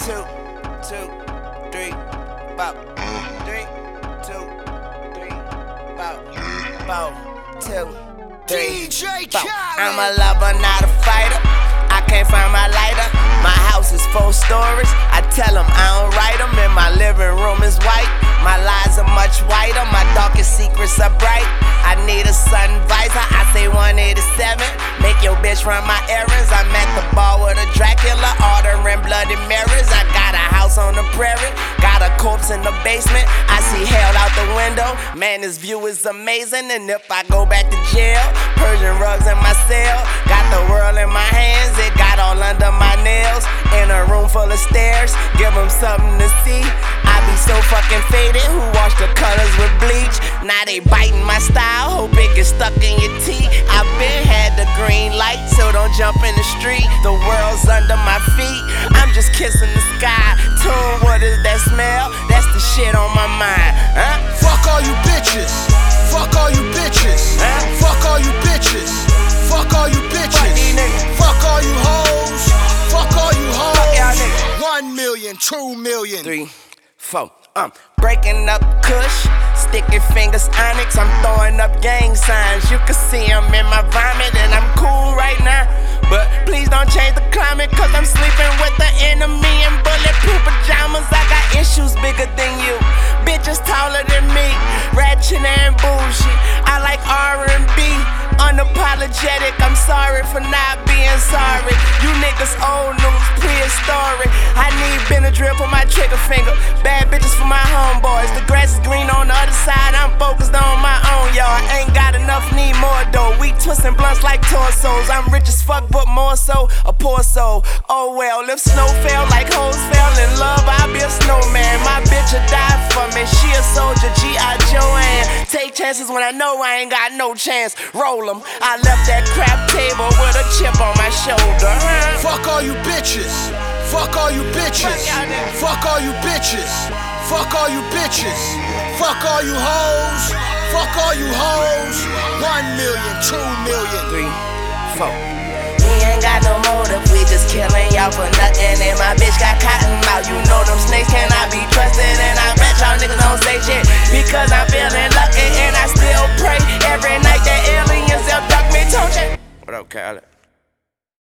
2, 2, 3, 4. 3, 2, 3, 4, 2, 3. DJ Khaled. I'm a lover, not a fighter. I can't find my lighter. My house is 4 stories. I tell them I don't write them. And my living room is white. My lies are much whiter. My darkest secrets are bright. I need a sun visor. I say 187. Make your bitch run my errands. I'm at the bar with a Dracula, ordering bloody mirrors. I got a house on the prairie. Got a corpse in the basement. I see hell out the window. Man, this view is amazing. And if I go back to jail, Persian rugs in my cell. Got the world in my hands. It got all under my nails. In a room full of stairs. Give them something to see. I be so fucking faded. Who wash the colors with bleach? Now they biting my style. Hope it gets stuck in your teeth. I been had the green light, so don't jump in the street. The world's under my feet. I'm just kissing the sky. Tune, what is that smell? That's the shit on my mind. Fuck all you bitches. Fuck all you bitches. Fuck all you bitches. Fuck all you bitches. Fuck all you hoes. Fuck all you hoes. 1 million, 2 million. 3, 4. Breaking up Kush, sticky fingers Onyx. I'm throwing up gang signs. You can see them in my vomit, and I'm cool right now. But please don't change the climate, cause I'm sleeping with the enemy in bulletproof pajamas. I got issues bigger than you, bitches taller than me, ratchet and bougie. I like R&B, unapologetic. I'm sorry for not being sorry. You niggas old news, prehistoric. I need Benadryl for my trigger finger, bad bitches for my homeboys. The grass is green on the other side, I'm focused on my own, y'all. Ain't got enough, need more though. We twisting blunts like torsos. I'm rich as fuck, but more so a poor soul. Oh well, if snow fell like hoes fell in love, I'll be a snowman. My bitch will die for me. She a soldier, G.I. Joanne. Take chances when I know I ain't got no chance. Roll 'em. I left that crap table with a chip on my shoulder. Fuck all you bitches. Fuck all you bitches. Fuck all you bitches. Fuck all you bitches. Fuck all you hoes. Fuck all you hoes. 1 million, 2 million. 3, 4. We ain't got no motive, we just killing y'all for nothing. And my bitch got cotton mouth. You know them snakes cannot be trusted. And I bet y'all niggas don't say shit, because I'm feeling lucky. And I still pray every night that aliens abduct me. What up, Khaled?